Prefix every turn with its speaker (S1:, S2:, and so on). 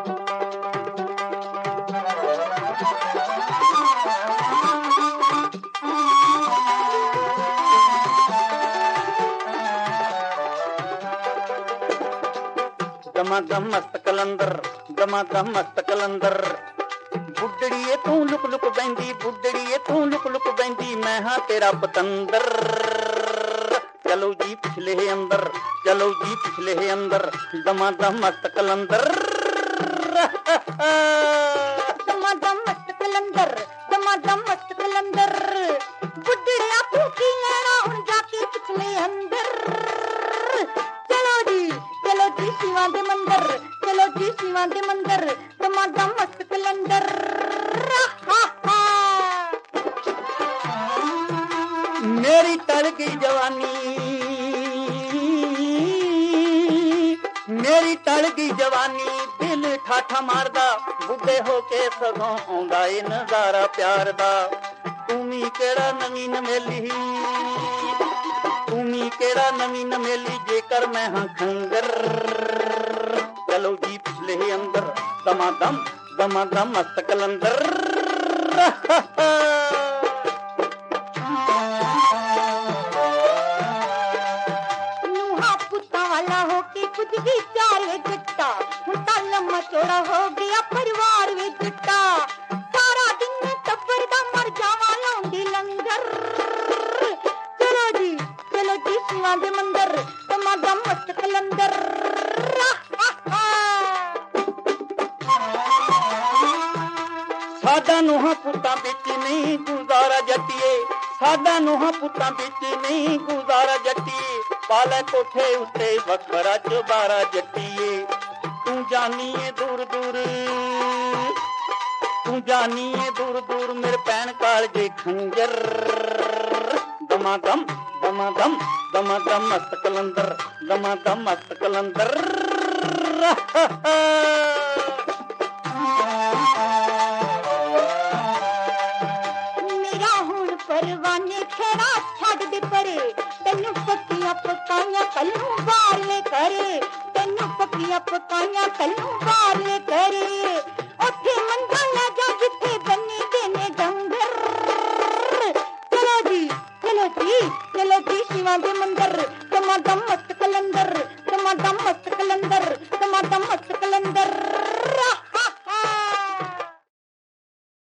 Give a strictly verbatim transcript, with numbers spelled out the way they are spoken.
S1: दमादम मस्त कलंदर दमादम मस्त कलंदर बुड्ढड़िए तू लुक लुक बहंदी बुड्ढड़िए तू लुक लुक बहंदी मैं हाँ तेरा पतंदर चलो जी पिछले है अंदर चलो जी पिछले है अंदर दमादम मस्त कलंदर
S2: दमादम मस्त कलंदर दमादम मस्त कलंदर बुड्ढड़िया तू की लेना उन जाके पिछले अंदर चलो जी चलो जी शिवा दे मंदिर चलो जी शिवा दे मंदिर दमादम मस्त कलंदर
S1: मेरी टल गई जवानी मेरी टल गई जवानी दिल ठाठा मारदा बुढ़े होके सगों आउंदा ए नजारा प्यार दा तूमी केड़ा नवीं नवेली तूमी केड़ा नवीं नवेली जेकर मैं हाँ खंगर चलो जी पिछले ही अंदर दमादम दमादम मस्त कलंदर
S2: नूहा पुत्ता वाला होके कुछ भी चार वे जट्टा हुंदा लम्मा चौड़ा हो गया परिवार वे जट्टा सारा दिन टब्बर दा मर जावा लाउंदी लंगर चलो जी चलो जी शिवा दे मंदिर दमादम मस्त कलंदर
S1: सादा नूहा पुत्ता बिच नहीं गुजारा जट्टिए सादा नूहा पुत्ता बिच नहीं गुजारा जट्टिए पाले कोठे उत्ते वखरा चबारा जट्टिए तू जानिए दूर दूर तू जानिए दूर दूर मेरे पैन कालजे खंजर दमादम दमादम दमादम मस्त कलंदर दमादम मस्त कलंदर
S2: परवाने खेड़ा छड़ दे परे तेनू पक्कियां पकाइयां कलू बार ले करे तेनू पक्कियां पकाइयां कलू बार ले करे ओथे मंदा ले जा जिथे बन्नी देने डंगर चलो जी चलो जी चलो जी शिवा दे मंदिर दमादम मस्त कलंदर दमादम मस्त कलंदर दमादम मस्त